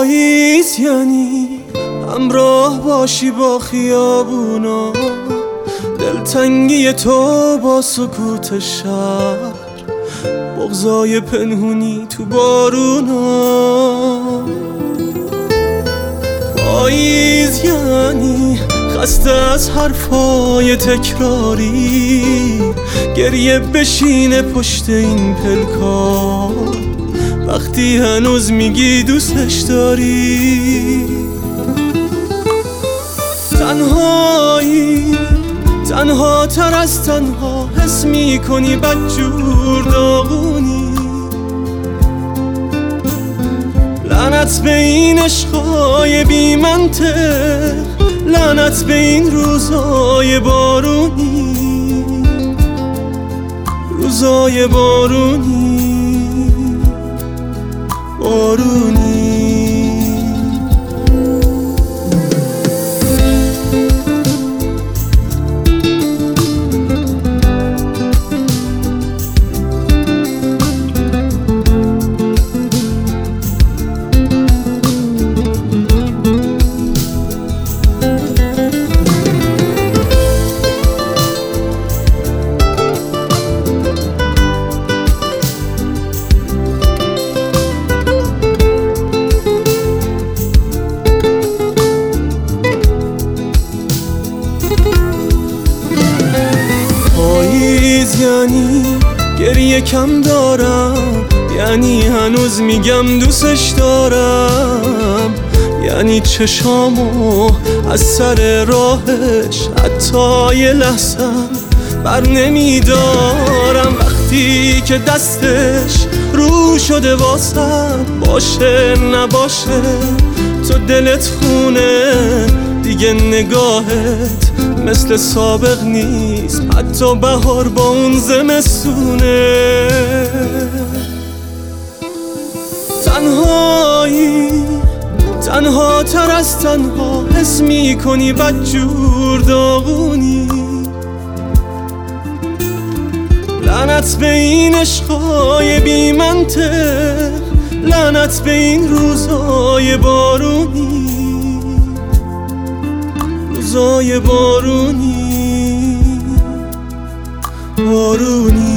پاییز یعنی همراه باشی با خیابونا، دلتنگی تو با سکوت شهر، بغضای پنهونی تو بارونا. پاییز یعنی خسته از حرفای تکراری، گریه بشینه پشت این پلکا وقتی هنوز میگی دوستش داری. تنهایی تنها تر از تنها حس میکنی بدجور داغونی. لعنت به این عشقای بی منطق، لعنت به این روزای بارونی، روزای بارونی بارونی. یعنی گریه کم دارم، یعنی هنوز میگم دوستش دارم، یعنی چشامو از سر راهش حتی یه لحظم بر نمیدارم. وقتی که دستش رو شده واسم، باشه نباشه تو دلت خونه دیگه، نگاهت مثل سابق نیست، حتی بهار با اون زمستونه. تنهایی تنها تر از تنها حس میکنی بدجور داغونی. لعنت به این عشقای بی منطق، لعنت به این روزای بارونی، روزای بارونی بارونی.